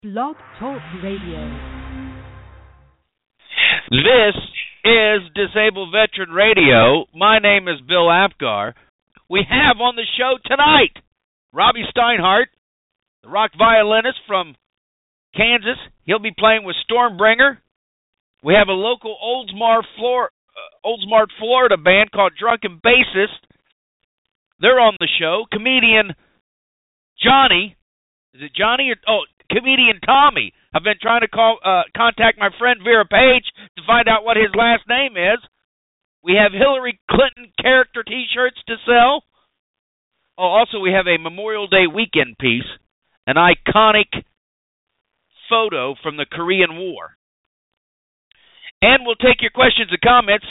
Blog Talk Radio. This is Disabled Veteran Radio. My name is Bill Apgar. We have on the show tonight Robbie Steinhardt, the rock violinist from Kansas. He'll be playing with Stormbringer. We have a local Oldsmar, Florida band called Drunken Bassist. They're on the show. Comedian Johnny. Is it Johnny? Comedian Tommy. I've been trying to contact my friend Vera Page to find out what his last name is. We have Hillary Clinton character T-shirts to sell. Oh, also we have a Memorial Day weekend piece, an iconic photo from the Korean War. And we'll take your questions and comments,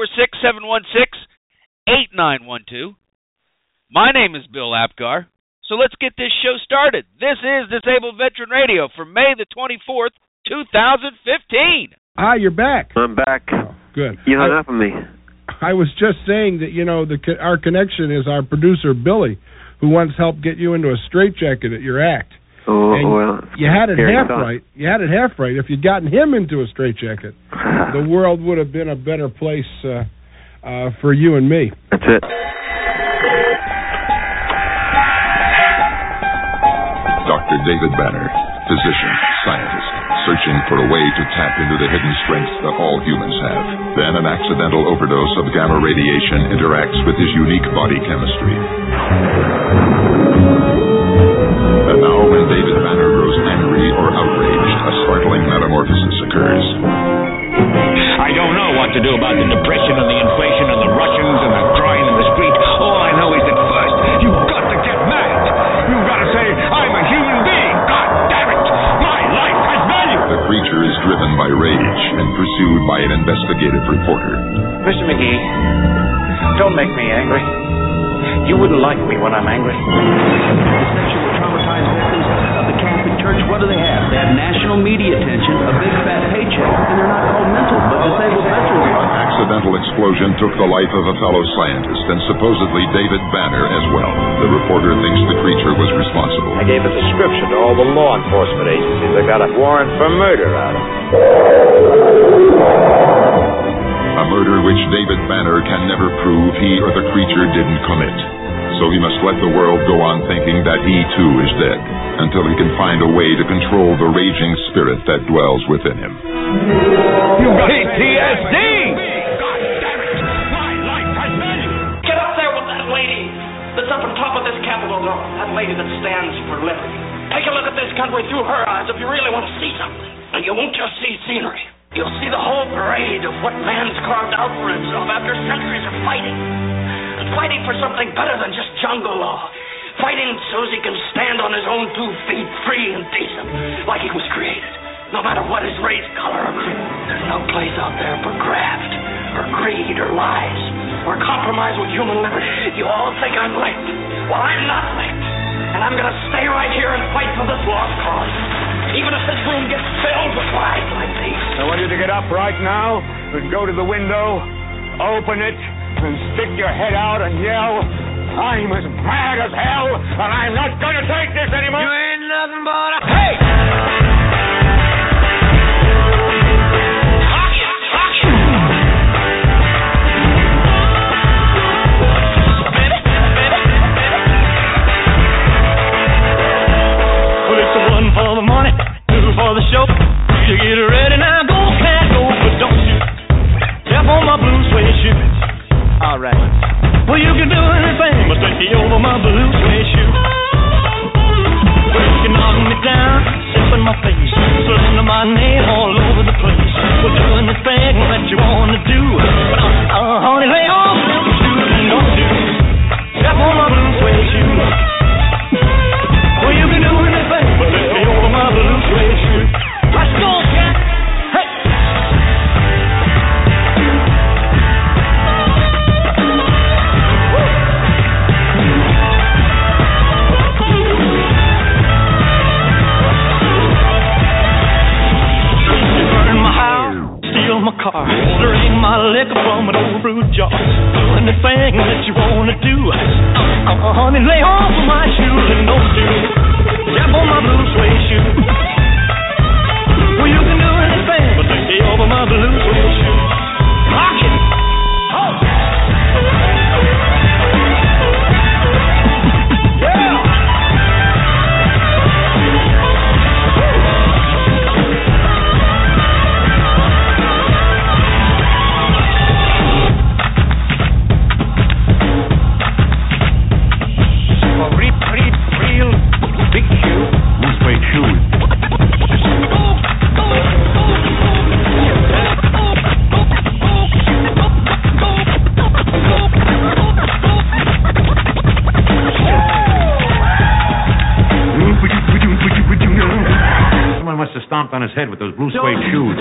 646-716-8912. My name is Bill Apgar. So let's get this show started. This is Disabled Veteran Radio for May the 24th, 2015. Ah, you're back. I'm back. Oh, good. You hung up on me. I was just saying that, our connection is our producer, Billy, who once helped get you into a straitjacket at your act. Oh, and well. You had it half right. You had it half right. If you'd gotten him into a straitjacket, the world would have been a better place for you and me. That's it. Dr. David Banner, physician, scientist, searching for a way to tap into the hidden strengths that all humans have. Then an accidental overdose of gamma radiation interacts with his unique body chemistry. And now when David Banner grows angry or outraged, a startling metamorphosis occurs. I don't know what to do about the depression and the inflation and the Russians and the crying in the street. All I know is that first, you've got to get mad. You've got to say, I'm a human being. God damn it. My life has value. The creature is driven by rage and pursued by an investigative reporter. Mr. McGee, don't make me angry. You wouldn't like me when I'm angry. The sexual traumatized victims of the Catholic Church, what do they have? They have national media attention, a big fat paycheck, and they're not called mental, but disabled veterans. An accidental explosion took the life of a fellow scientist and supposedly David Banner as well. The reporter thinks the creature was responsible. I gave a description to all the law enforcement agencies. I got a warrant for murder out of it. A murder which David Banner can never prove he or the creature didn't commit. So he must let the world go on thinking that he too is dead, until he can find a way to control the raging spirit that dwells within him. You've got PTSD! God damn it! My life has value! Get up there with that lady that's up on top of this Capitol Hill. That lady that stands for liberty. Take a look at this country through her eyes if you really want to see something. And you won't just see scenery. You'll see the whole parade of what man's carved out for himself after centuries of fighting. And fighting for something better than just jungle law. Fighting so he can stand on his own 2 feet, free and decent, like he was created. No matter what his race, color, or creed. There's no place out there for graft, or greed, or lies, or compromise with human liberty. You all think I'm licked. Well, I'm not licked. And I'm going to stay right here and fight for this lost cause. Even if this room gets filled with lies like these. I want you to get up right now and go to the window, open it, and stick your head out and yell, I'm as mad as hell, and I'm not going to take this anymore. You ain't nothing but a... Hey! Well, it's a 1 for the money, 2 for the show. You get ready now, go, cat, go, but don't you step on my blue suede shoe. All right. Well, you can do anything but take me over my blue suede shoe. Well, you can knock me down, step in my face, listen to my name all over the place. Well, do anything that you want to do, but honey, lay off them shoes and don't do. Step on my blue suede shoe. Well, you can do anything but take me over my blue suede shoe. Let's go, cat. Hey. My car, drink my liquor from an old brew jar. Do anything that you wanna do. Honey, lay off of my shoes and don't you step on my blue suede shoe. Someone must have stomped on his head with those blue suede shoes.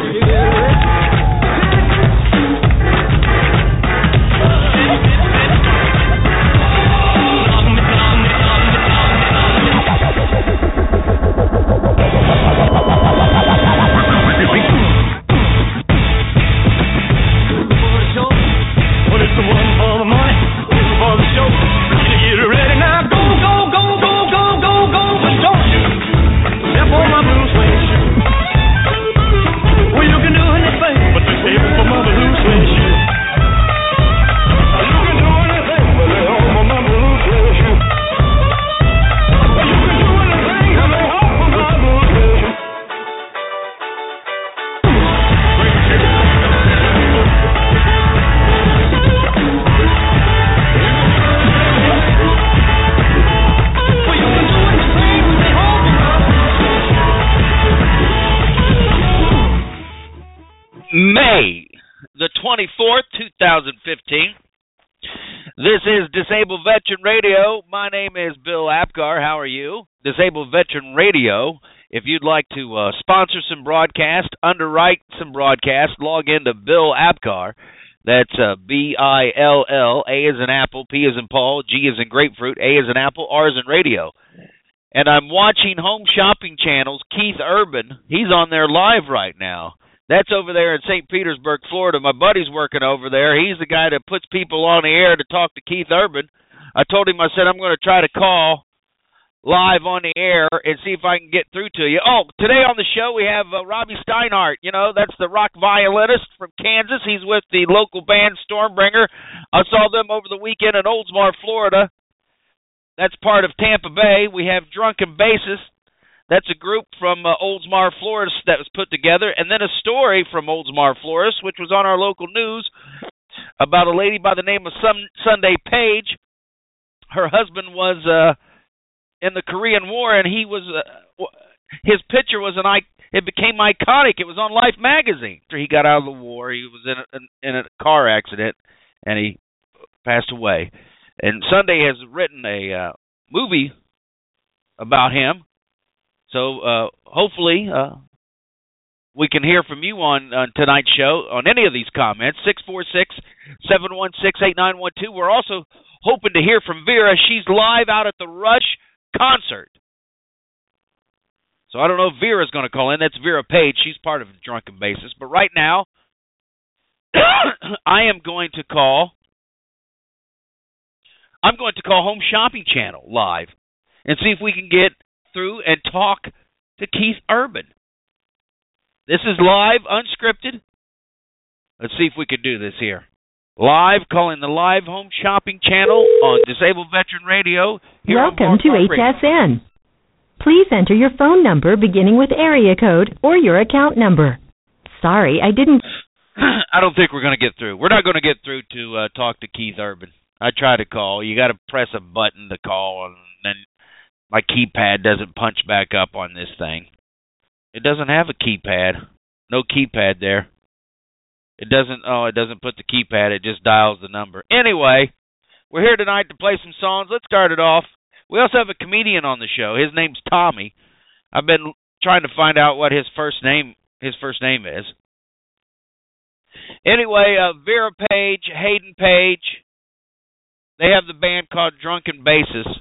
May the 24th, 2015. This is Disabled Veteran Radio. My name is Bill Apgar. How are you? Disabled Veteran Radio. If you'd like to sponsor some broadcast, underwrite some broadcast, log into Bill Apgar. That's B-I-L-L, A as in apple, P as in Paul, G as in grapefruit, A as in apple, R as in radio. And I'm watching Home Shopping Channel's Keith Urban. He's on there live right now. That's over there in St. Petersburg, Florida. My buddy's working over there. He's the guy that puts people on the air to talk to Keith Urban. I told him, I said, I'm going to try to call live on the air and see if I can get through to you. Oh, today on the show we have Robbie Steinhardt. You know, that's the rock violinist from Kansas. He's with the local band Stormbringer. I saw them over the weekend in Oldsmar, Florida. That's part of Tampa Bay. We have Drunken Bassist. That's a group from Oldsmar, Florida that was put together. And then a story from Oldsmar, Florida, which was on our local news, about a lady by the name of Sunday Page. Her husband was in the Korean War, and he was his picture was it became iconic. It was on Life magazine. After he got out of the war, he was in a car accident, and he passed away. And Sunday has written a movie about him. So hopefully we can hear from you on tonight's show on any of these comments, 646-716-8912. We're also hoping to hear from Vera. She's live out at the Rush concert. So I don't know if Vera's going to call in. That's Vera Page. She's part of Drunken Bassist. But right now, I'm going to call Home Shopping Channel live and see if we can get through and talk to Keith Urban. This is live, unscripted. Let's see if we can do this here. Live, calling the live Home Shopping Channel on Disabled Veteran Radio. Welcome to HSN. Please enter your phone number beginning with area code or your account number. Sorry, I didn't... I don't think we're going to get through. We're not going to get through to talk to Keith Urban. I tried to call. You got to press a button to call, and then my keypad doesn't punch back up on this thing. It doesn't have a keypad. No keypad there. It doesn't put the keypad. It just dials the number. Anyway, we're here tonight to play some songs. Let's start it off. We also have a comedian on the show. His name's Tommy. I've been trying to find out what his first name is. Anyway, Vera Page, Hayden Page. They have the band called Drunken Bassist.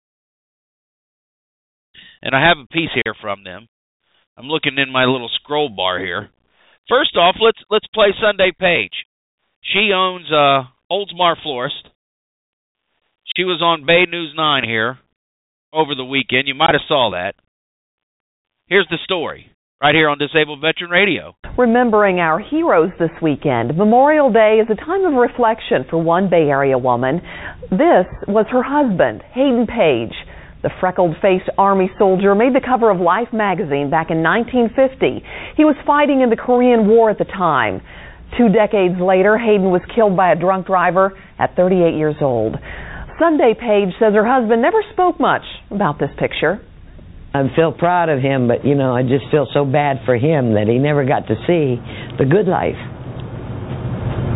And I have a piece here from them. I'm looking in my little scroll bar here. First off, let's play Sunday Page. She owns Oldsmar Florist. She was on Bay News 9 here over the weekend. You might have saw that. Here's the story, right here on Disabled Veteran Radio. Remembering our heroes this weekend, Memorial Day is a time of reflection for one Bay Area woman. This was her husband, Hayden Page. The freckled-faced Army soldier made the cover of Life magazine back in 1950. He was fighting in the Korean War at the time. 2 decades later, Hayden was killed by a drunk driver at 38 years old. Sunday Page says her husband never spoke much about this picture. I feel proud of him, but, I just feel so bad for him that he never got to see the good life.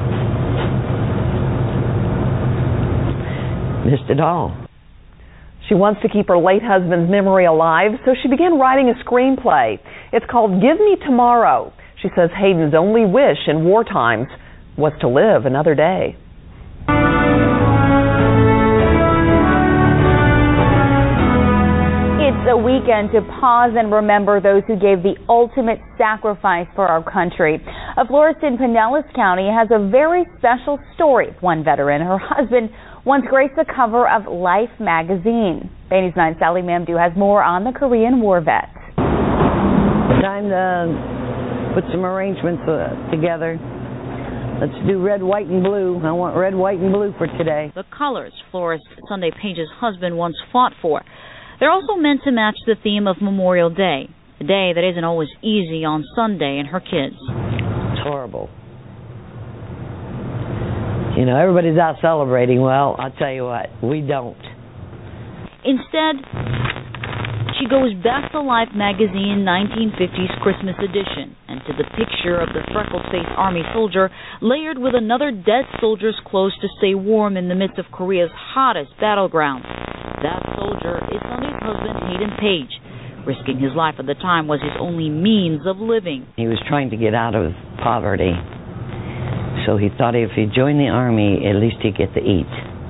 Missed it all. She She wants to keep her late husband's memory alive, so she began writing a screenplay. It's called Give Me Tomorrow. She says Hayden's only wish in war times was to live another day. It's a weekend to pause and remember those who gave the ultimate sacrifice for our country. A florist in Pinellas County has a very special story. One veteran, her husband, once graced the cover of Life magazine. Bay News 9's Sally Mamdou has more on the Korean War vet. Time to put some arrangements together. Let's do red, white, and blue. I want red, white, and blue for today. The colors florist Sunday Page's husband once fought for. They're also meant to match the theme of Memorial Day, a day that isn't always easy on Sunday and her kids. It's horrible. You know, everybody's out celebrating. Well, I'll tell you what, we don't. Instead, she goes back to Life magazine 1950s Christmas edition and to the picture of the freckled-faced Army soldier layered with another dead soldier's clothes to stay warm in the midst of Korea's hottest battleground. That soldier is Sunday's husband, Hayden Page. Risking his life at the time was his only means of living. He was trying to get out of poverty, so he thought if he joined the Army, at least he'd get to eat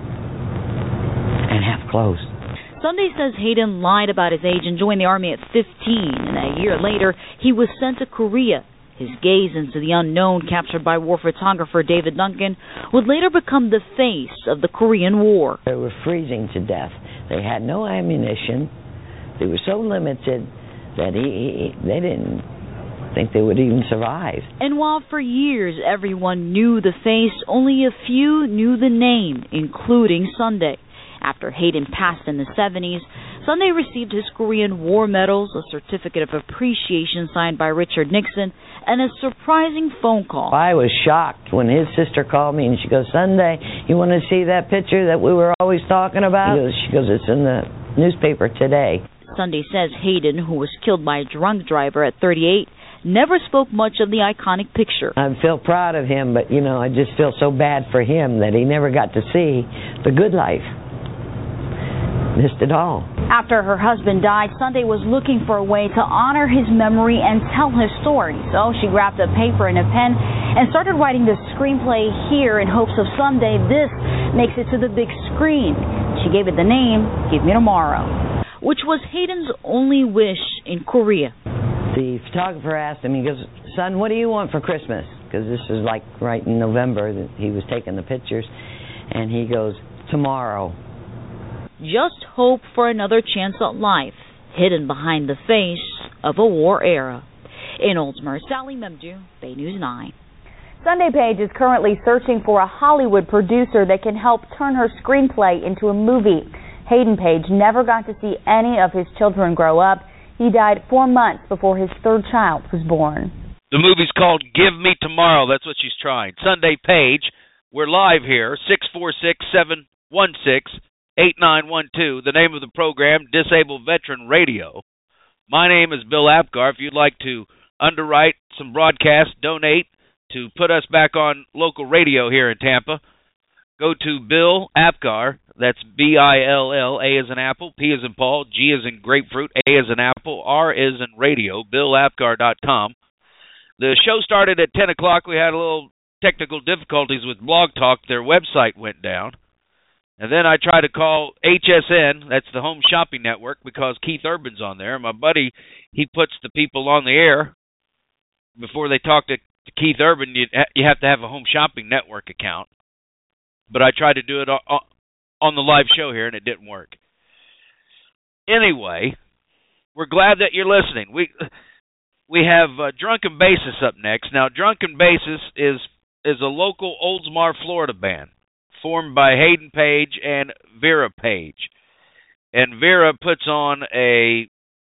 and have clothes. Sunday says Hayden lied about his age and joined the Army at 15, and a year later, he was sent to Korea. His gaze into the unknown, captured by war photographer David Duncan, would later become the face of the Korean War. They were freezing to death. They had no ammunition. They were so limited that they didn't think they would even survive. And while for years everyone knew the face, only a few knew the name, including Sunday. After Hayden passed in the 70s, Sunday received his Korean War medals, a certificate of appreciation signed by Richard Nixon, and a surprising phone call. I was shocked when his sister called me and she goes, Sunday, you want to see that picture that we were always talking about? She goes, it's in the newspaper today. Sunday says Hayden, who was killed by a drunk driver at 38, never spoke much of the iconic picture. I feel proud of him, but, you know, I just feel so bad for him that he never got to see the good life. Missed it all. After her husband died, Sunday was looking for a way to honor his memory and tell his story. So she grabbed a paper and a pen and started writing the screenplay here in hopes of someday this makes it to the big screen. She gave it the name, Give Me Tomorrow, which was Hayden's only wish in Korea. The photographer asked him, he goes, son, what do you want for Christmas? Because this is like right in November that he was taking the pictures. And he goes, tomorrow. Just hope for another chance at life, hidden behind the face of a war era. In Oldsmar, Sally Mamdou, Bay News 9. Sunday Page is currently searching for a Hollywood producer that can help turn her screenplay into a movie. Hayden Page never got to see any of his children grow up. He died 4 months before his third child was born. The movie's called Give Me Tomorrow. That's what she's trying. Sunday Page, we're live here, 646-716-8912. The name of the program, Disabled Veteran Radio. My name is Bill Apgar. If you'd like to underwrite some broadcasts, donate to put us back on local radio here in Tampa, go to Bill Apgar. That's B-I-L-L, A as in apple, P as in Paul, G as in grapefruit, A as in apple, R as in radio, BillApgar.com. The show started at 10 o'clock. We had a little technical difficulties with Blog Talk. Their website went down. And then I tried to call HSN, that's the Home Shopping Network, because Keith Urban's on there. My buddy, he puts the people on the air. Before they talk to Keith Urban, you have to have a Home Shopping Network account. But I tried to do it on the live show here, and it didn't work. Anyway, we're glad that you're listening. We have Drunken Basis up next. Now, Drunken Basis is a local Oldsmar, Florida band formed by Hayden Page and Vera Page. And Vera puts on a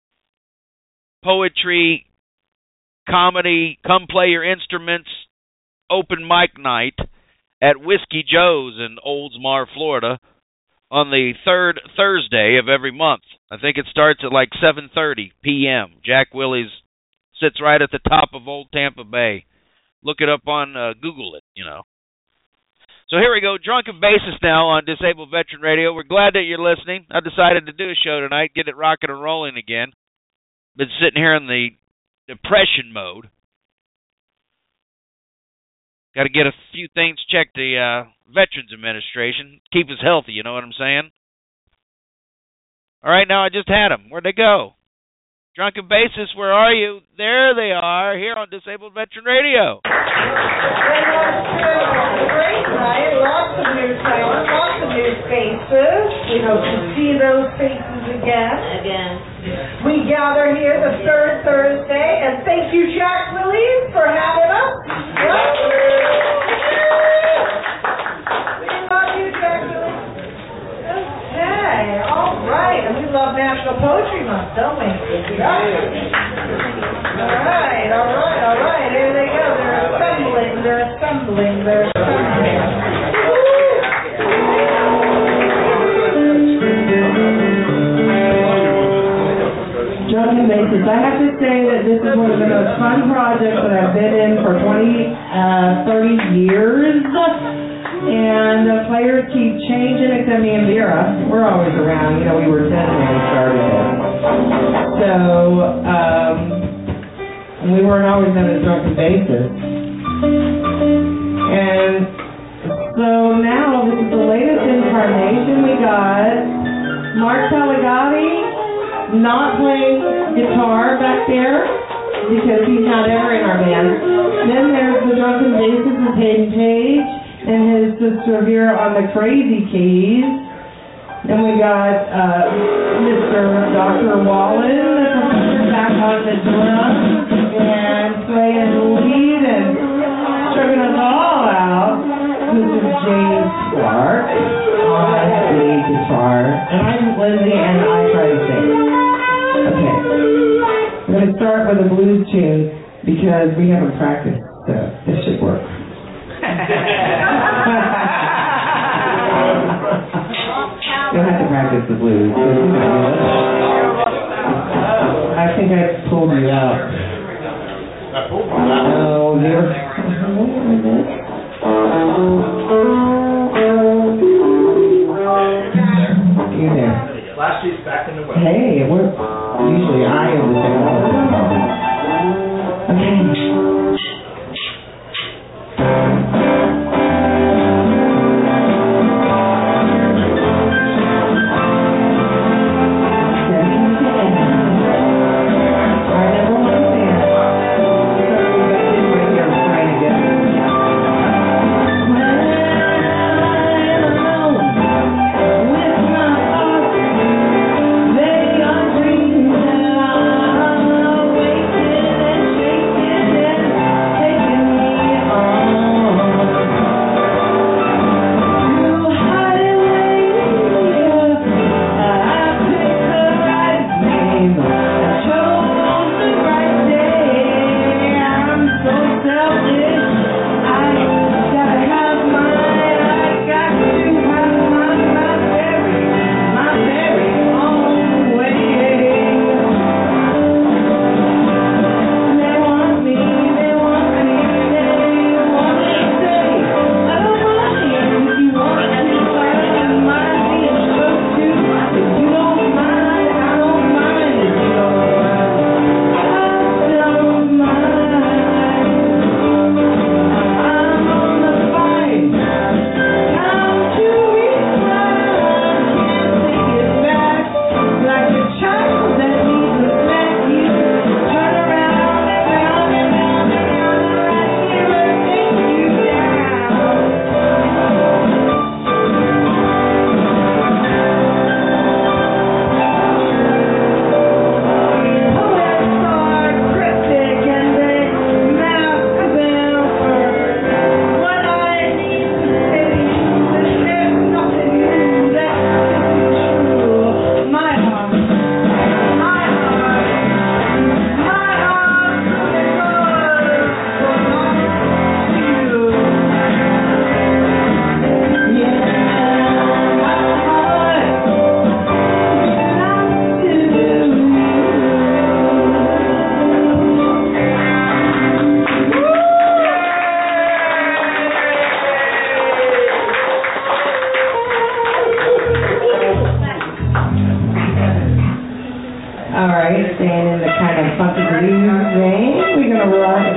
poetry, comedy, come play your instruments, open mic night at Whiskey Joe's in Oldsmar, Florida on the third Thursday of every month. I think it starts at like 7:30 p.m. Jack Willie's sits right at the top of Old Tampa Bay. Look it up on Google it, you know. So here we go, Drunken Bassist now on Disabled Veteran Radio. We're glad that you're listening. I decided to do a show tonight, get it rocking and rolling again. Been sitting here in the depression mode. Got to get a few things checked, the Veterans Administration. Keep us healthy, you know what I'm saying? All right, now I just had them. Where'd they go? Drunken Bassist, where are you? There they are, here on Disabled Veteran Radio. Great night, lots of new talent, lots of new faces. We hope to see those faces again. We gather here the third Thursday, and thank you, Jack Willies, for having us. We love you, Jack Willies. Okay, all right, and we love National Poetry Month, don't we? All right, here they go. They're assembling. Drunken Bassist, I have to say that this is one of the most fun projects that I've been in for 30 years. And the players keep changing, except me and Vera. We're always around. We were 10 when we started it. So, and we weren't always known as Drunken Bassist. And so now, this is the latest incarnation we got. Mark Pellegatti not playing guitar back there because he's not ever in our band. Then there's the Drunken Bassist with Hayden Page and his sister Vera on the crazy keys. Then we got Mr. Dr. Wallen back on the drums and playing lead and struggling us all out. Mr. James Clark on lead guitar. And I'm Lindsay and I try to sing. Okay. We're going to start with a blues tune because we haven't practiced, so this should work. You'll have to practice the blues. I think I pulled you out. Oh, dear. You there. Last sheet's back in the way. Hey, it worked. Usually I am the same. Okay.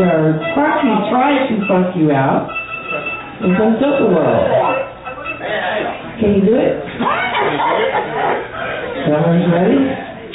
where Sparky tries to funk you out in some Tilt-A-Whirl. Can you do it? Everyone's ready?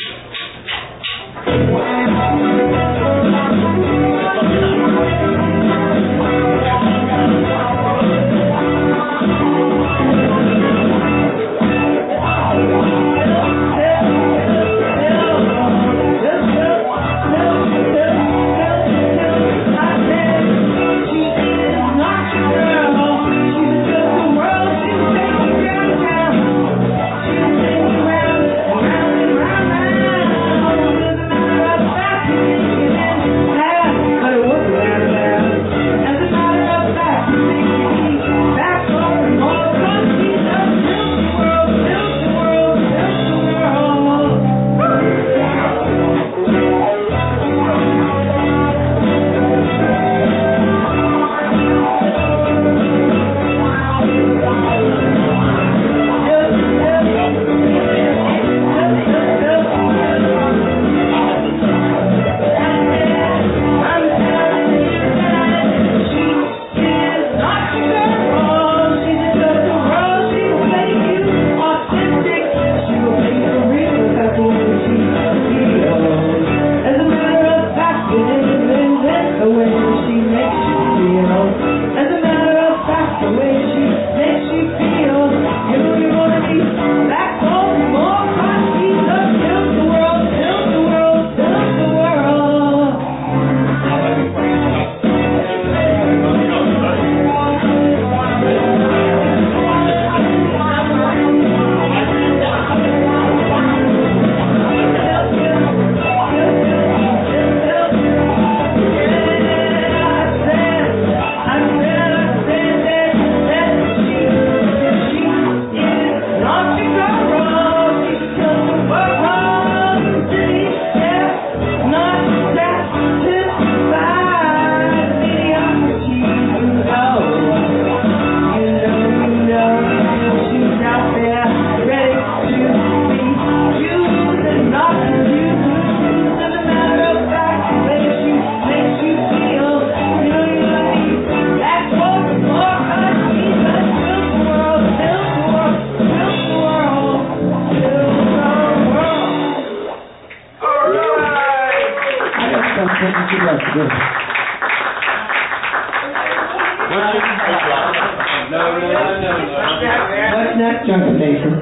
What's next, Jungle Nation?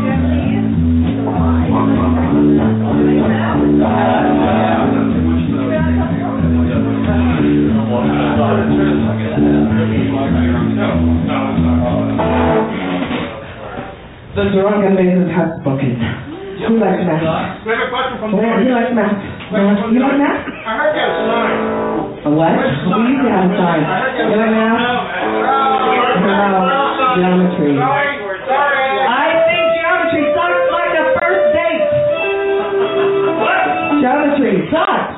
The Drunken Mason's house booking. Who likes math? We have a question from Who likes math? You like math? I heard you have a sign. A what? We used to have a sign. You like math? No. Geometry. I think geometry sucks like a first date. What? Geometry sucks.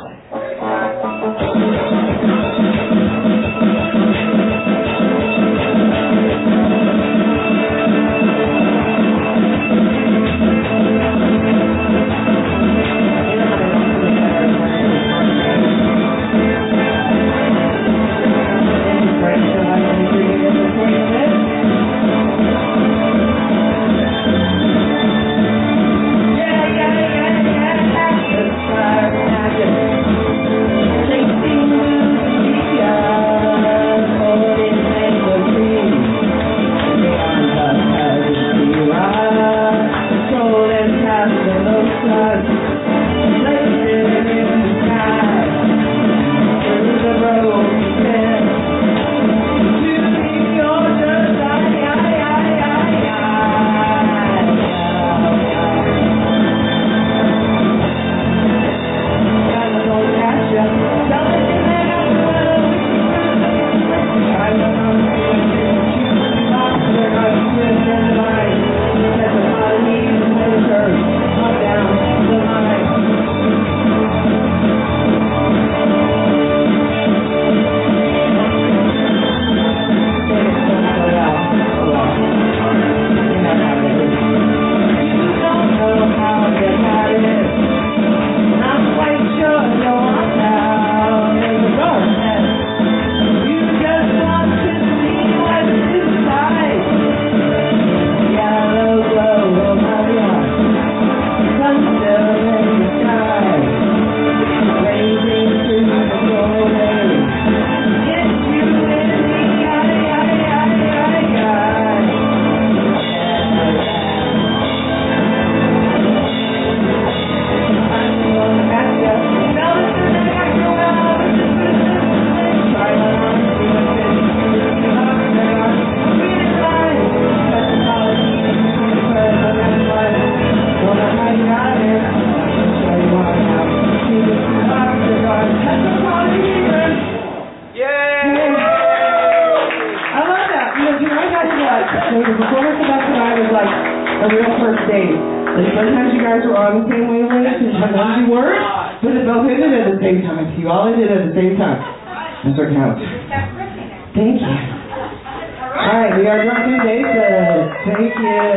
great. Like sometimes you guys were on the same wavelength, and sometimes you weren't, but it both ended at the same time. You all ended at the same time. Mr. Count. Thank you. All right, we are Drunken Bases. Thank you.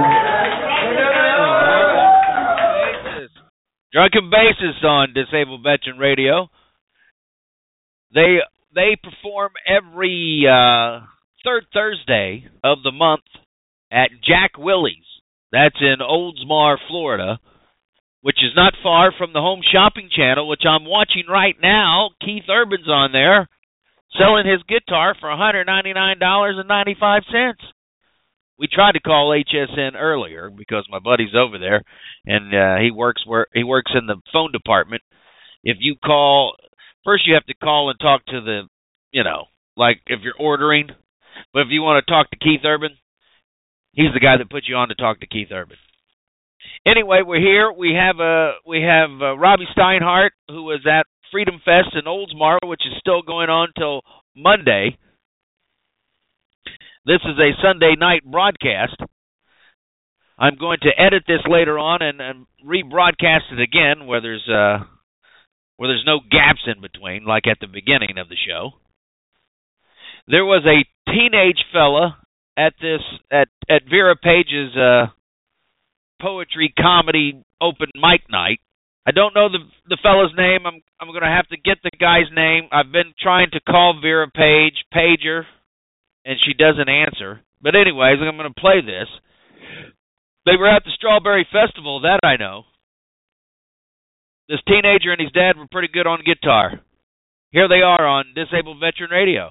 Drunken Bases on Disabled Veteran Radio. They perform every third Thursday of the month at Jack Willie's. That's in Oldsmar, Florida, which is not far from the Home Shopping Channel, which I'm watching right now. Keith Urban's on there selling his guitar for $199.95. We tried to call HSN earlier because my buddy's over there, and he works in the phone department. If you call, first you have to call and talk to the, like if you're ordering. But if you want to talk to Keith Urban, he's the guy that put you on to talk to Keith Urban. Anyway, we're here. We have Robbie Steinhardt, who was at Freedom Fest in Oldsmar, which is still going on till Monday. This is a Sunday night broadcast. I'm going to edit this later on and rebroadcast it again, where there's no gaps in between, like at the beginning of the show. There was a teenage fella at Vera Page's poetry comedy open mic night. I don't know the fella's name. I'm going to have to get the guy's name. I've been trying to call Vera Page, pager, and she doesn't answer. But anyways, I'm going to play this. They were at the Strawberry Festival, that I know. This teenager and his dad were pretty good on guitar. Here they are on Disabled Veteran Radio.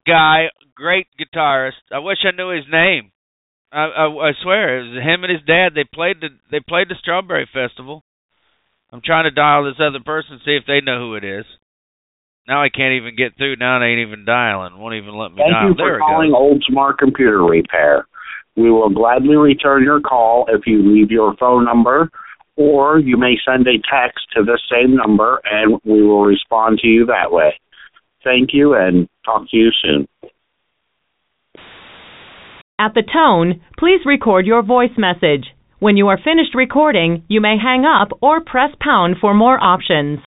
guy, great guitarist. I wish I knew his name. I swear, it was him and his dad. They played the Strawberry Festival. I'm trying to dial this other person, see if they know who it is. Now I can't even get through. Now it ain't even dialing. Won't even let me dial. Thank you for calling Oldsmar Computer Repair. We will gladly return your call if you leave your phone number, or you may send a text to the same number, and we will respond to you that way. Thank you, and talk to you soon. At the tone, please record your voice message. When you are finished recording, you may hang up or press pound for more options.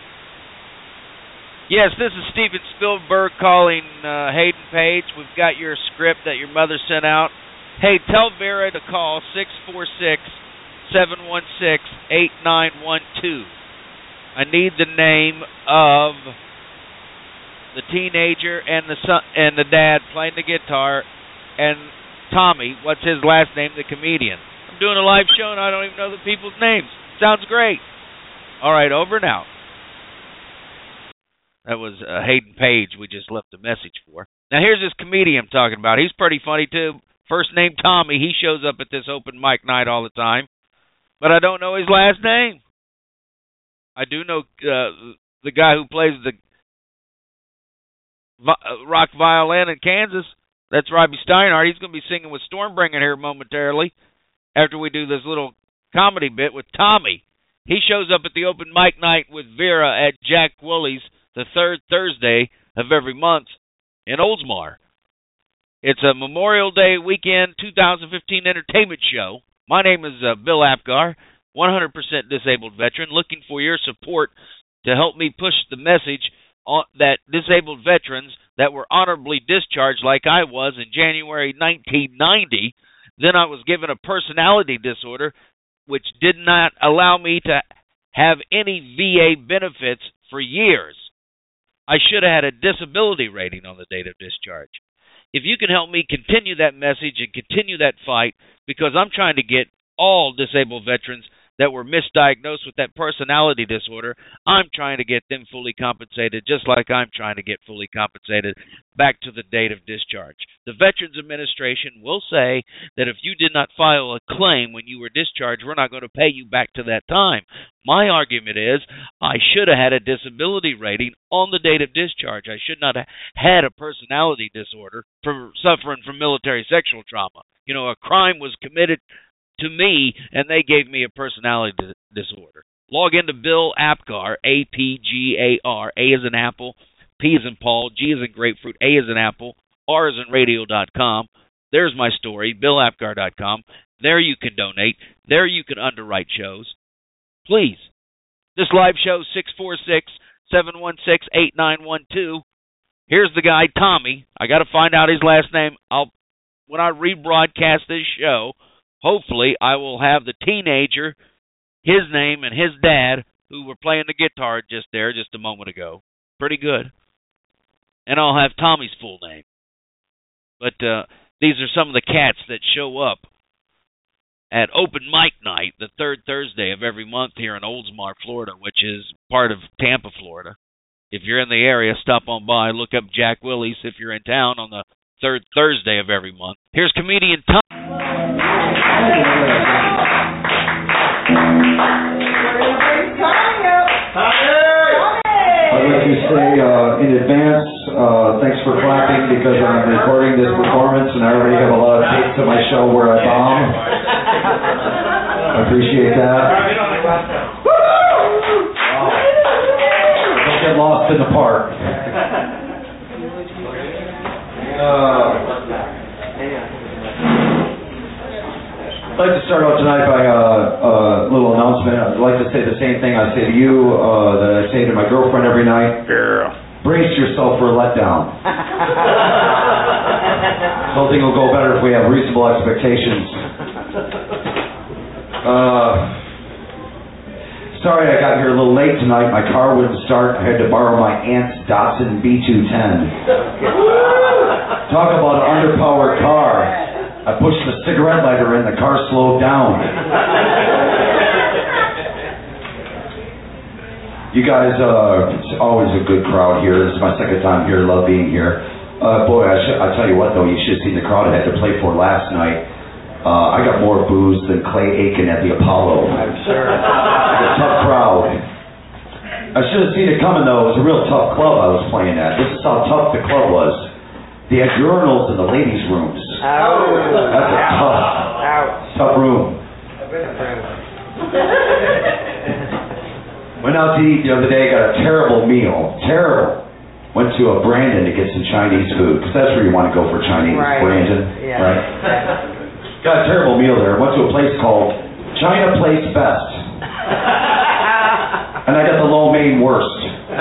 Yes, this is Steven Spielberg calling Hayden Page. We've got your script that your mother sent out. Hey, tell Vera to call 646-716-8912. I need the name of the teenager and the son and the dad playing the guitar, and Tommy, what's his last name, the comedian. I'm doing a live show and I don't even know the people's names. Sounds great. All right, over and out. That was Hayden Page we just left a message for. Now here's this comedian I'm talking about. He's pretty funny too. First name Tommy. He shows up at this open mic night all the time, but I don't know his last name. I do know the guy who plays the rock violin in Kansas. That's Robbie Steinhardt. He's going to be singing with Stormbringer here momentarily after we do this little comedy bit with Tommy. He shows up at the open mic night with Vera at Jack Woolley's the third Thursday of every month in Oldsmar. It's a Memorial Day weekend 2015 entertainment show. My name is Bill Apgar, 100% disabled veteran, looking for your support to help me push the message that disabled veterans that were honorably discharged like I was in January 1990, then I was given a personality disorder which did not allow me to have any VA benefits for years. I should have had a disability rating on the date of discharge. If you can help me continue that message and continue that fight, because I'm trying to get all disabled veterans that were misdiagnosed with that personality disorder, I'm trying to get them fully compensated, just like I'm trying to get fully compensated back to the date of discharge. The Veterans Administration will say that if you did not file a claim when you were discharged, we're not going to pay you back to that time. My argument is I should have had a disability rating on the date of discharge. I should not have had a personality disorder for suffering from military sexual trauma. You know, a crime was committed to me, and they gave me a personality disorder. Log into Bill Apgar, A-P-G-A-R, A as in apple, P as in Paul, G as in grapefruit, A as in apple, R as in radio.com. There's my story, BillApgar.com. There you can donate. There you can underwrite shows. Please. This live show, 646-716-8912. Here's the guy, Tommy. I got to find out his last name. When I rebroadcast this show, hopefully, I will have the teenager, his name, and his dad, who were playing the guitar just a moment ago. Pretty good. And I'll have Tommy's full name. But these are some of the cats that show up at Open Mic Night, the third Thursday of every month here in Oldsmar, Florida, which is part of Tampa, Florida. If you're in the area, stop on by. Look up Jack Willie's if you're in town on the third Thursday of every month. Here's comedian Tom. I'd like to say in advance, thanks for clapping because I'm recording this performance and I already have a lot of tapes of my show where I bomb. I appreciate that. Don't get lost in the park. I'd like to start out tonight by a little announcement. I'd like to say the same thing I say to you that I say to my girlfriend every night. Brace yourself for a letdown. Something will go better if we have reasonable expectations. Sorry I got here a little late tonight. My car wouldn't start. I had to borrow my aunt's Datsun B210. Talk about an underpowered car. I pushed the cigarette lighter in, the car slowed down. You guys, it's always a good crowd here. This is my second time here. Love being here. Boy, I tell you what, though, you should have seen the crowd I had to play for last night. I got more booze than Clay Aiken at the Apollo. I'm sure. A tough crowd. I should have seen it coming, though. It was a real tough club I was playing at. This is how tough the club was. They had urinals in the ladies' rooms. That's a tough room. Went out to eat the other day, got a terrible meal. Terrible. Went to a Brandon to get some Chinese food, because that's where you want to go for Chinese. Right. Brandon, right? Got a terrible meal there. Went to a place called China Place Best. And I got the lo mein worst.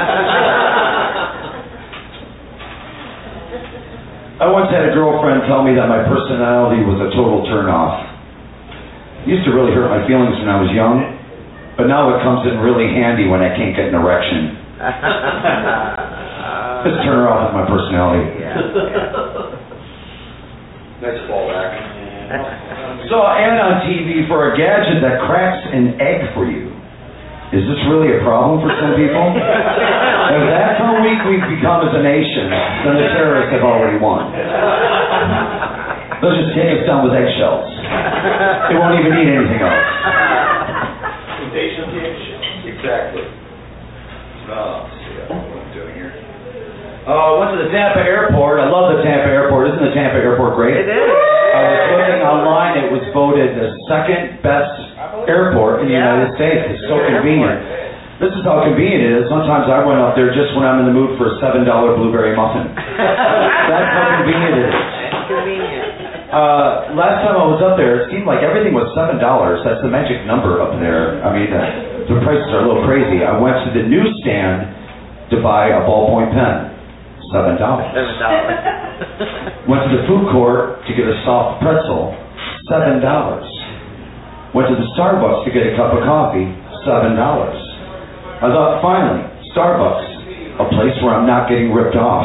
I once had a girlfriend tell me that my personality was a total turn-off. It used to really hurt my feelings when I was young, but now it comes in really handy when I can't get an erection. Just turn her off with my personality. Nice fallback. Saw an ad on TV for a gadget that cracks an egg for you. Is this really a problem for some people? If that's how weak we've become as a nation, then the terrorists have already won. They'll just take us down with eggshells. They won't even need anything else. Invasion of the eggshells. Exactly. Let's see what I'm doing here. Went to the Tampa airport. I love the Tampa airport. Isn't the Tampa airport great? It is. I was looking online. It was voted the second best airport in the United States. It's so convenient. This is how convenient it is. Sometimes I run up there just when I'm in the mood for a $7 blueberry muffin. That's how convenient it is. Convenient. Last time I was up there, it seemed like everything was $7. That's the magic number up there. I mean, the prices are a little crazy. I went to the newsstand to buy a ballpoint pen. $7. Went to the food court to get a soft pretzel. $7. Went to the Starbucks to get a cup of coffee. $7. I thought, finally, Starbucks, a place where I'm not getting ripped off.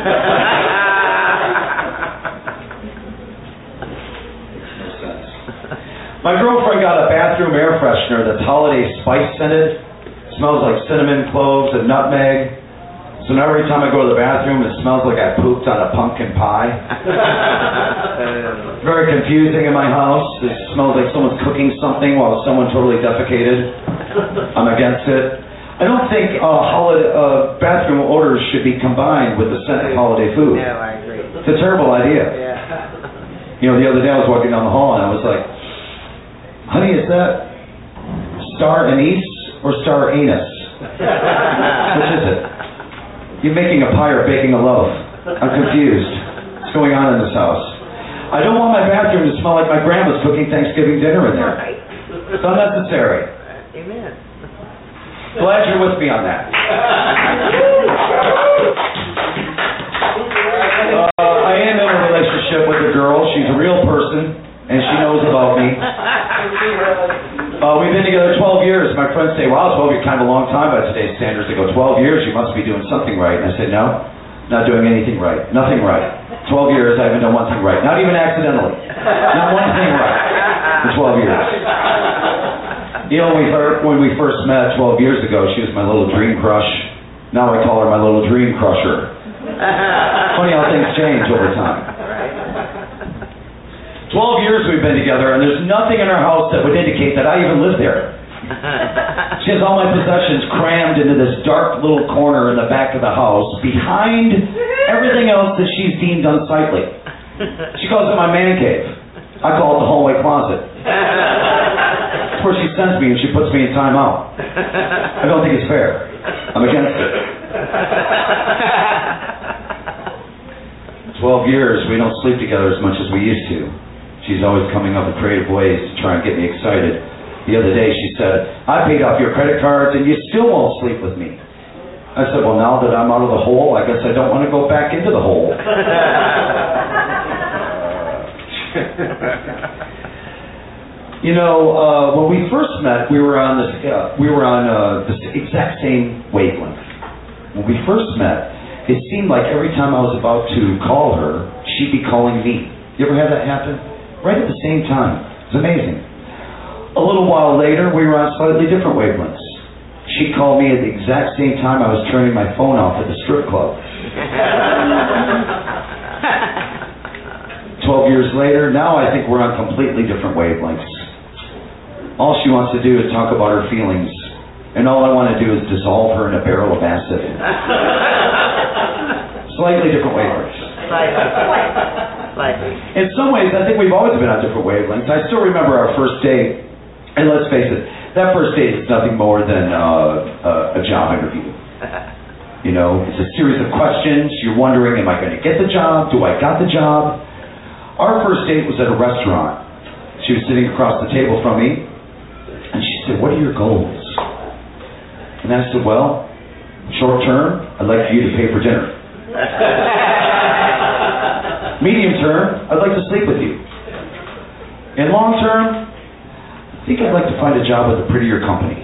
My girlfriend got a bathroom air freshener that's holiday spice scented. Smells like cinnamon, cloves, and nutmeg. So now every time I go to the bathroom, it smells like I pooped on a pumpkin pie. Very confusing in my house. It smells like someone's cooking something while someone totally defecated. I'm against it. I don't think bathroom odors should be combined with the scent of holiday food. No, I agree. It's a terrible idea. Yeah. You know, the other day I was walking down the hall and I was like, honey, is that star anise or star anus? Which is it? You're making a pie or baking a loaf. I'm confused. What's going on in this house? I don't want my bathroom to smell like my grandma's cooking Thanksgiving dinner in there. It's unnecessary. Amen. Glad you're with me on that. I am in a relationship with a girl. She's a real person, and she knows about me. We've been together 12 years. My friends say, wow, 12 years, kind of a long time by today's standards. They go, 12 years, you must be doing something right. And I said, no, not doing anything right. Nothing right. 12 years, I haven't done one thing right. Not even accidentally. Not one thing right in 12 years. You know, when we first met 12 years ago, she was my little dream crush. Now I call her my little dream crusher. Funny how things change over time. 12 years we've been together, and there's nothing in our house that would indicate that I even live there. She has all my possessions crammed into this dark little corner in the back of the house, behind everything else that she's deemed unsightly. She calls it my man cave. I call it the hallway closet. It's where she sends me and she puts me in timeout. I don't think it's fair. I'm against it. 12 years, we don't sleep together as much as we used to. She's always coming up with creative ways to try and get me excited. The other day she said, I paid off your credit cards and you still won't sleep with me. I said, well, now that I'm out of the hole, I guess I don't want to go back into the hole. You know, when we first met, we were on this exact same wavelength. When we first met, it seemed like every time I was about to call her, she'd be calling me. You ever had that happen? Right at the same time. It was amazing. A little while later, we were on slightly different wavelengths. She called me at the exact same time I was turning my phone off at the strip club. 12 years later, now I think we're on completely different wavelengths. All she wants to do is talk about her feelings, and all I want to do is dissolve her in a barrel of acid. Slightly different wavelengths. In some ways, I think we've always been on different wavelengths. I still remember our first date, and let's face it, that first date is nothing more than a job interview. You know, it's a series of questions. You're wondering, am I going to get the job? Do I got the job? Our first date was at a restaurant. She was sitting across the table from me, and she said, what are your goals? And I said, well, short term, I'd like for you to pay for dinner. Medium term, I'd like to sleep with you. And long term, I think I'd like to find a job with a prettier company.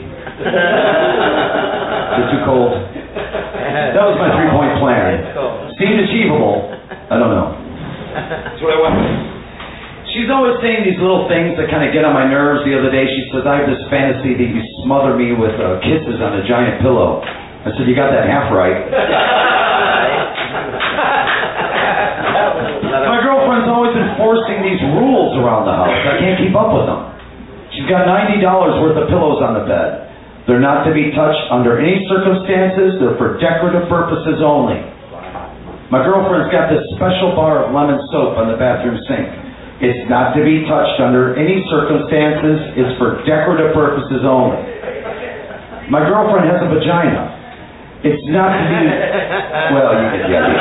Is it too cold? That was my 3-point plan. Seemed achievable. I don't know. That's what I want. She's always saying these little things that kind of get on my nerves. The other day she says, I have this fantasy that you smother me with kisses on a giant pillow. I said, you got that half right. My girlfriend's always enforcing these rules around the house. I can't keep up with them. She's got $90 worth of pillows on the bed. They're not to be touched under any circumstances. They're for decorative purposes only. My girlfriend's got this special bar of lemon soap on the bathroom sink. It's not to be touched under any circumstances. It's for decorative purposes only. My girlfriend has a vagina. It's not to be... Well, you get the idea.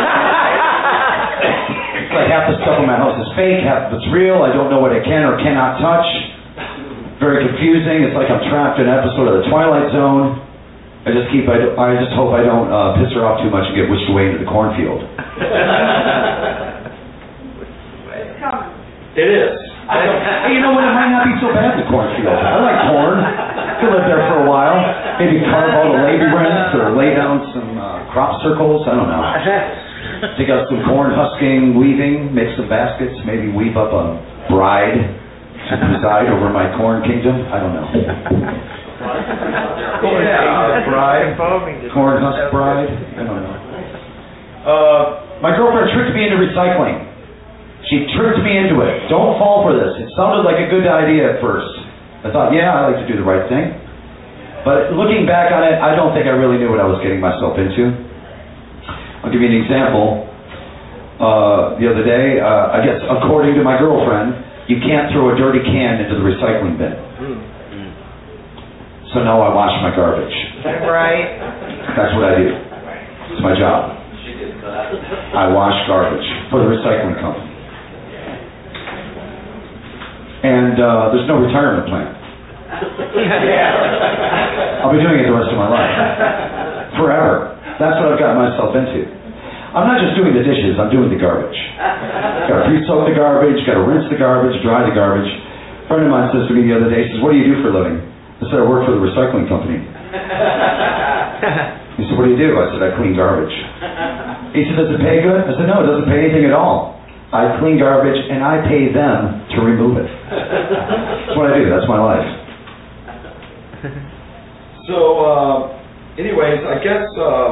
It's like half the stuff in my house is fake, half of it's real. I don't know what I can or cannot touch. Very confusing. It's like I'm trapped in an episode of The Twilight Zone. I just hope I don't piss her off too much and get whisked away into the cornfield. It is. Hey, you know what? It might not be so bad, the cornfield. I like corn. Could live there for a while. Maybe carve out a labyrinth or lay down some crop circles. I don't know. Take out some corn husking, weaving, make some baskets, maybe weave up a bride to preside over my corn kingdom. I don't know. Bride. Corn husk bride. I don't know. My girlfriend tricked me into recycling. She tricked me into it. Don't fall for this. It sounded like a good idea at first. I thought, yeah, I like to do the right thing. But looking back on it, I don't think I really knew what I was getting myself into. I'll give you an example. The other day, I guess according to my girlfriend, you can't throw a dirty can into the recycling bin. So now I wash my garbage. Right. That's what I do. It's my job. I wash garbage for the recycling company. And there's no retirement plan. I'll be doing it the rest of my life. Forever. That's what I've gotten myself into. I'm not just doing the dishes, I'm doing the garbage. Got to pre-soak the garbage, got to rinse the garbage, dry the garbage. A friend of mine says to me the other day, he says, what do you do for a living? I said, I work for the recycling company. He said, what do you do? I said, I clean garbage. He said, does it pay good? I said, no, it doesn't pay anything at all. I clean garbage and I pay them to remove it. That's what I do, that's my life. So, anyways, I guess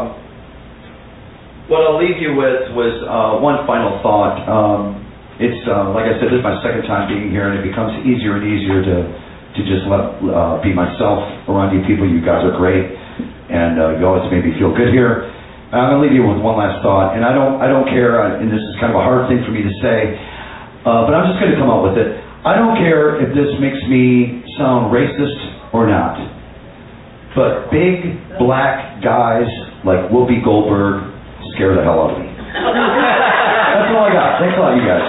what I'll leave you with was one final thought. It's like I said, this is my second time being here, and it becomes easier and easier to just be myself around you people. You guys are great, and you always make me feel good here. I'm going to leave you with one last thought, and I don't care, and this is kind of a hard thing for me to say, but I'm just going to come up with it. I don't care if this makes me sound racist or not, but big black guys like Whoopi Goldberg scare the hell out of me. That's all I got. Thanks a lot, you guys.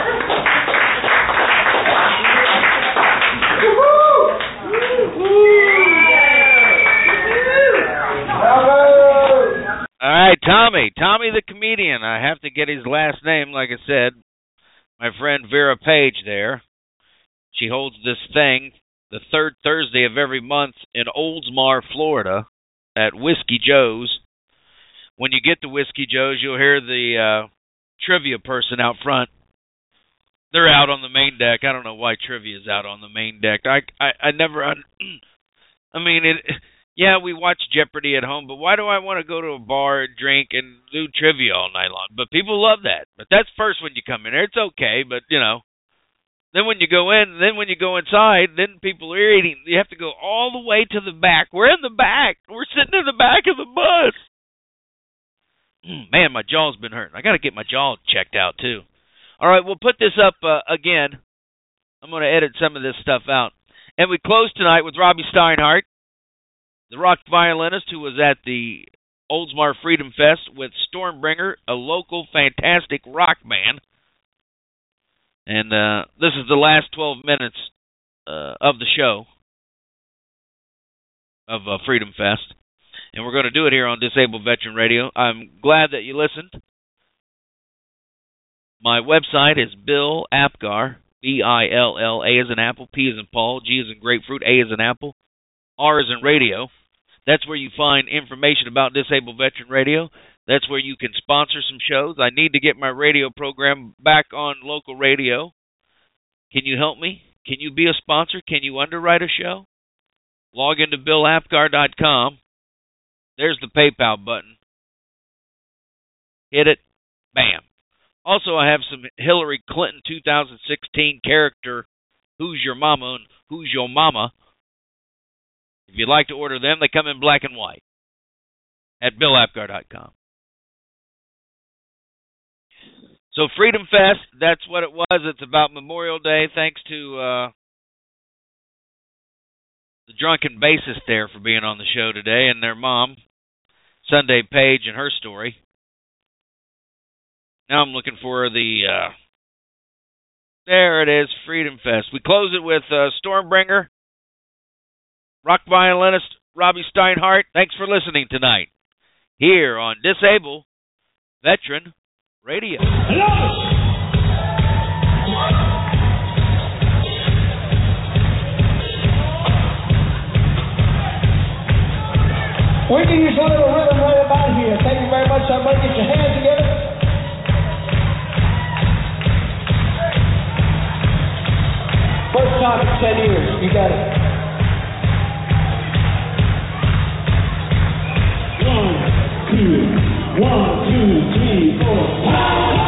All right, Tommy the comedian. I have to get his last name, like I said. My friend Vera Page there. She holds this thing the third Thursday of every month in Oldsmar, Florida, at Whiskey Joe's. When you get to Whiskey Joe's, you'll hear the trivia person out front. They're out on the main deck. I don't know why trivia is out on the main deck. I mean, Yeah, we watch Jeopardy at home, but why do I want to go to a bar and drink and do trivia all night long? But people love that. But that's first when you come in there. It's okay, but, you know. Then when you go in, then when you go inside, then people are eating. You have to go all the way to the back. We're in the back. We're sitting in the back of the bus. Man, my jaw's been hurting. I got to get my jaw checked out, too. All right, we'll put this up again. I'm going to edit some of this stuff out. And we close tonight with Robbie Steinhardt, the rock violinist who was at the Oldsmar Freedom Fest with Stormbringer, a local fantastic rock band. And this is the last 12 minutes of the show of Freedom Fest. And we're going to do it here on Disabled Veteran Radio. I'm glad that you listened. My website is Bill Apgar, Billa, A as in apple, P as in Paul, G as in grapefruit, A as in apple, R as in radio. That's where you find information about Disabled Veteran Radio. That's where you can sponsor some shows. I need to get my radio program back on local radio. Can you help me? Can you be a sponsor? Can you underwrite a show? Log into BillApgar.com. There's the PayPal button. Hit it. Bam. Also, I have some Hillary Clinton 2016 character, Who's Your Mama and Who's Your Mama. If you'd like to order them, they come in black and white at BillApgar.com. So Freedom Fest, that's what it was. It's about Memorial Day. Thanks to the drunken bassist there for being on the show today, and their mom, Sunday Page, and her story. Now I'm looking for the, there it is, Freedom Fest. We close it with Stormbringer, rock violinist Robbie Steinhardt. Thanks for listening tonight here on Disabled Veteran Radio. We can use one of the rhythm right about here. Thank you very much. Everybody get your hands together. First time in 10 years. You got it. 1, 2, 1, 2, 3, 4.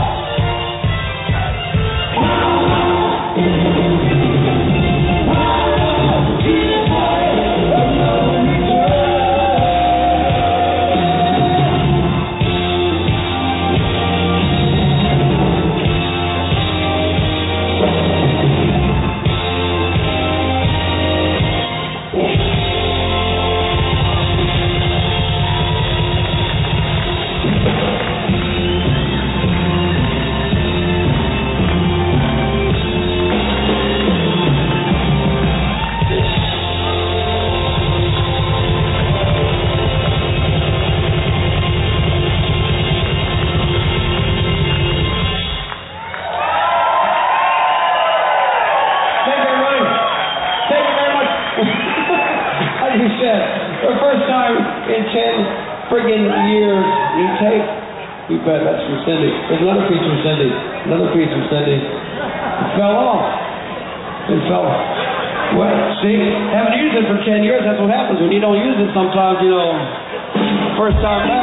That's from Cindy. There's another piece from Cindy. Another piece from Cindy. It fell off. It fell off. Well, see, haven't used it for 10 years. That's what happens when you don't use it sometimes, you know, first time back.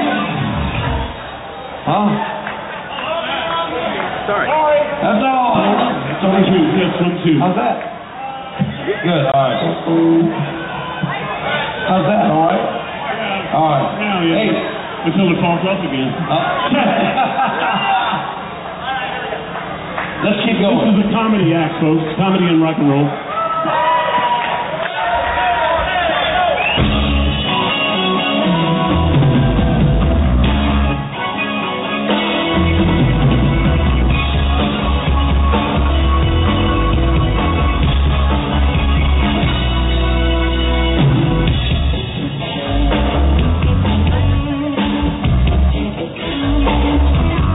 Huh? Sorry. That's all. It's only two. Yes, 1, 2. How's that? Good. All right. How's that? All right? All right. Now, yeah. Hey. Until it falls off again. Let's keep going. This is a comedy act, folks. Comedy and rock and roll.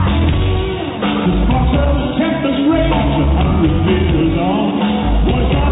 Years on. Boys,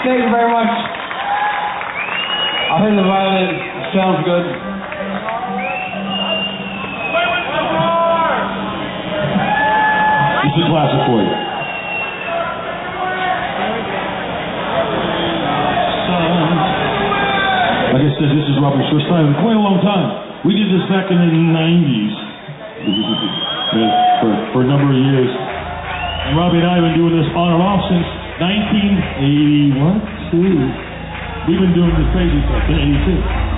Thank you very much. I heard the violin. It sounds good. It's a classic for you. Like I said, this is Robbie's first time in quite a long time. We did this back in the 90s for a number of years. And Robbie and I have been doing this on and off since 1981. We've been doing this crazy stuff in 82.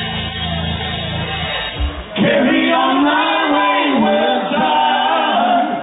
Carry on my wayward son.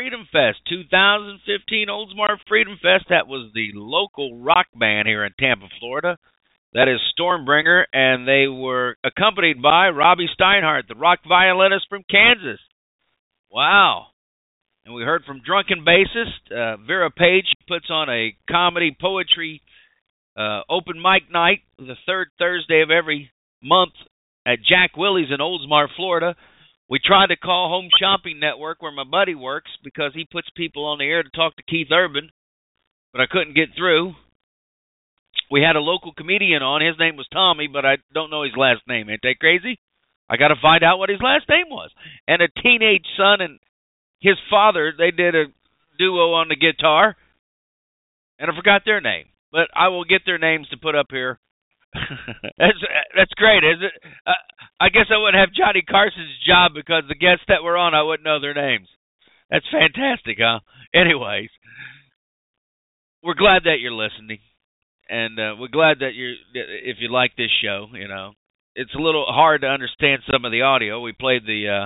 Freedom Fest 2015. Oldsmar Freedom Fest. That was the local rock band here in Tampa, Florida. That is Stormbringer, and they were accompanied by Robbie Steinhardt, the rock violinist from Kansas. Wow. And we heard from Drunken Bassist, Vera Page. She puts on a comedy poetry open mic night the third Thursday of every month at Jack Willie's in Oldsmar, Florida. We tried to call Home Shopping Network where my buddy works because he puts people on the air to talk to Keith Urban, but I couldn't get through. We had a local comedian on. His name was Tommy, but I don't know his last name. Ain't that crazy? I got to find out what his last name was. And a teenage son and his father, they did a duo on the guitar, and I forgot their name. But I will get their names to put up here. That's great, isn't it? I guess I wouldn't have Johnny Carson's job because the guests that were on, I wouldn't know their names. That's fantastic, huh? Anyways, we're glad that you're listening, and we're glad that if you like this show, you know. It's a little hard to understand some of the audio. We played the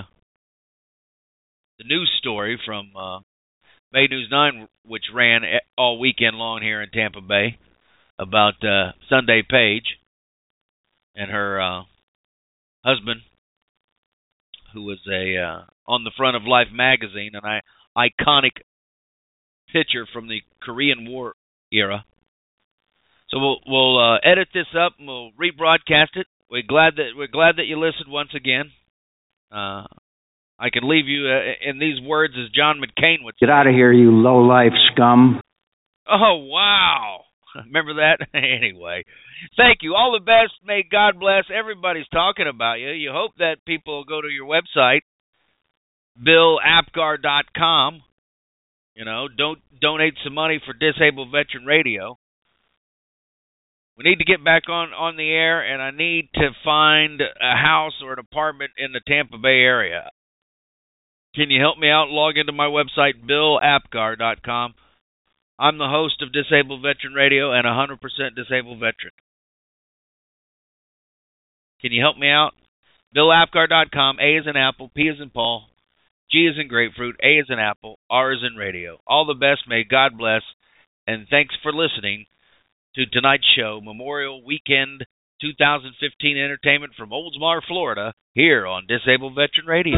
news story from Bay News 9, which ran all weekend long here in Tampa Bay, about Sunday Page and her husband, who was on the front of Life magazine, an iconic picture from the Korean War era. So we'll edit this up and we'll rebroadcast it. We're glad that you listened once again. I could leave you in these words as John McCain would say. Get out of here, you low-life scum. Oh, wow. Remember that? Anyway, thank you. All the best. May God bless. Everybody's talking about you. You hope that people go to your website, BillApgar.com. You know, don't donate some money for Disabled Veteran Radio. We need to get back on the air, and I need to find a house or an apartment in the Tampa Bay area. Can you help me out? Log into my website, BillApgar.com. I'm the host of Disabled Veteran Radio and 100% disabled veteran. Can you help me out? BillApgar.com. A is in Apple, P is in Paul, G is in Grapefruit, A is in Apple, R is in Radio. All the best. May God bless. And thanks for listening to tonight's show, Memorial Weekend 2015 entertainment from Oldsmar, Florida, here on Disabled Veteran Radio.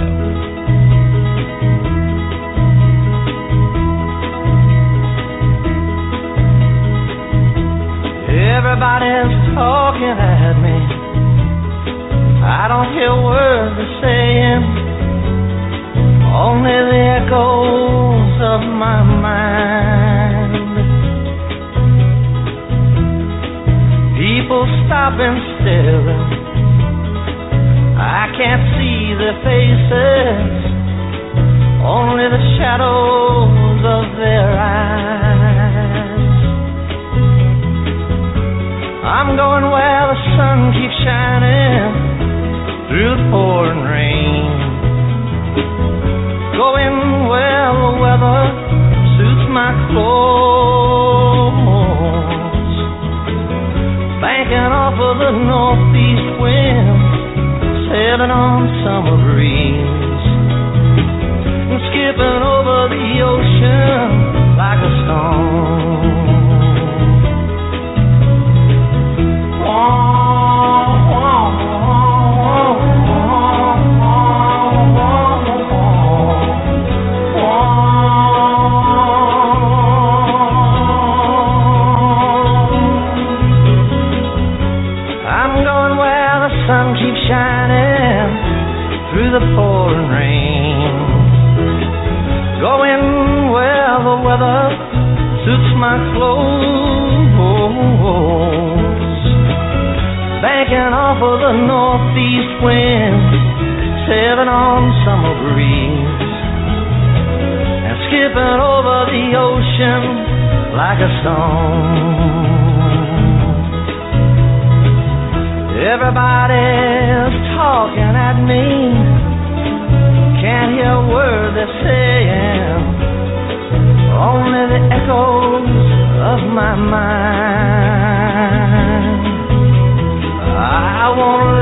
Everybody's talking at me. I don't hear words they're saying, only the echoes of my mind. People stopping still. I can't see their faces, only the shadows of their eyes. I'm going where the sun keeps shining through the pouring rain, going where the weather suits my clothes, banking off of the northeast wind, sailing on summer breeze, and skipping over the ocean like a stone. The pouring rain, going where the weather suits my clothes, banking off of the northeast wind, sailing on summer breeze, and skipping over the ocean like a stone. Everybody's talking at me, can't hear a word they're saying, only the echoes of my mind. I won't